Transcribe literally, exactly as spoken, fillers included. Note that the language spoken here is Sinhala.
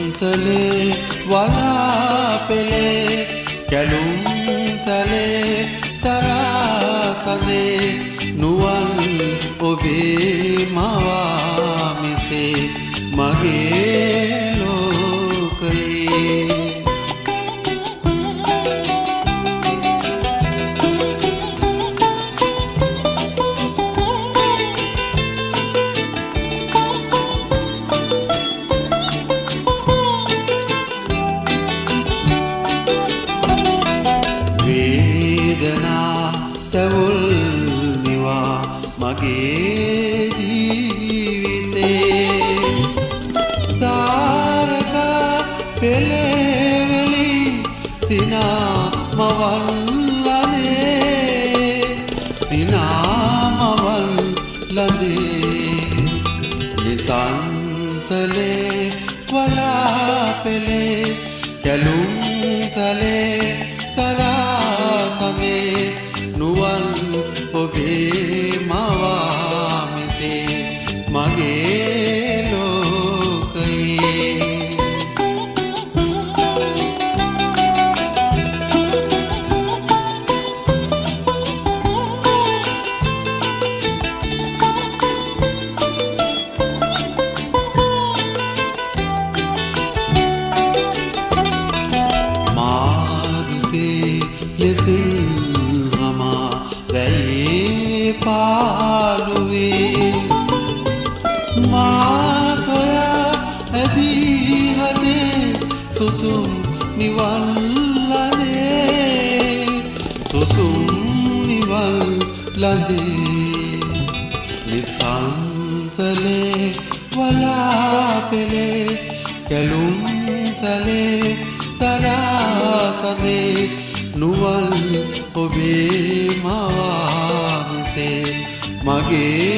නිසංසලේ වලාපෙලේ කැලුම් සැලේ සරසඳේ නුවන් ඔබේ මවා මෙසේ මගේ ලෝකයේ තැවුල් නිවා මගේ ජීවිතේ තාරකා පෙළවලි සිනා මවල්ලනේ සිනා මවල්ලනේ නිසංසලේ වලාපෙලේ කැලුම් සැලේ සරසඳේ නුවන් ඔබේ මවා මෙසේ මගේ ලෝකයේ මාරුතේ ලෙසින් රැයේ පාළුවේ මා සොයා ඇදී හදේ සුසුම් නිවල්ලනේ සුසුම් නිවල්ලනේ නිසංසලේ වලාපෙලේ කැලුම් සැලේ සරසඳේ නුවන් ඔබේ මවා මෙසේ මගේ